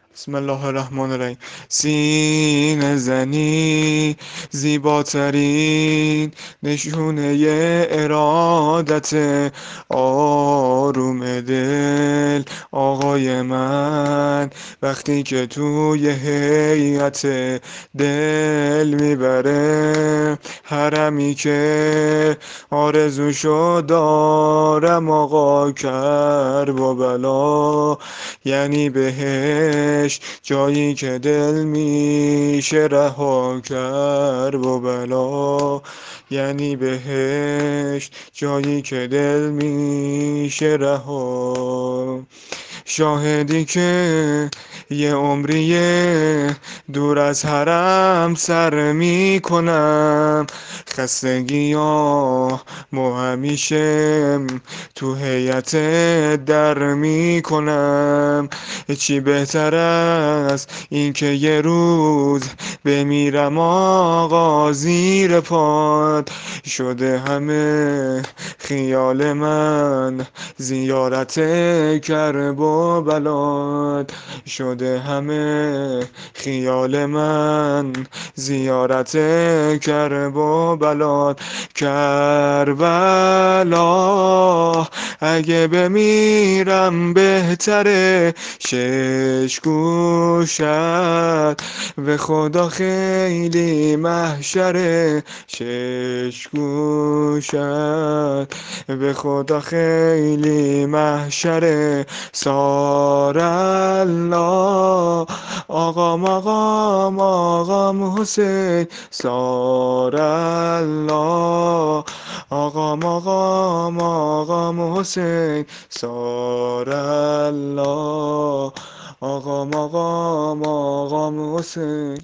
بسم الله الرحمن الرحیم. سینه زنی زیباترین نشونه ارادت، آروم دل آقای من وقتی که توی هیئت دل میبره، حرمی که آرزوشو دارم آقا، کرب و بلا یعنی بهش جایی که دل میشه رها، کرب و بلا یعنی بهش جایی که دل میشه رها. شاهدی که یه عمریه دور از حرم سر میکنم، خستگیامو همیشه تو هیئت در میکنم. چی بهتر از این که یه روز بمیرم آقا زیر پات، شده همه خیال من زیارت کرب و بلاد، شده همه خیال من زیارت کرب و بلاد. کربلا اگه بمیرم بهتره، شش گوشت به خدا خیلی محشره، شش گوشت به خدا خیلی محشره. سارالله آقام حسین، سارالله آقام حسین، سارالله آقام حسین.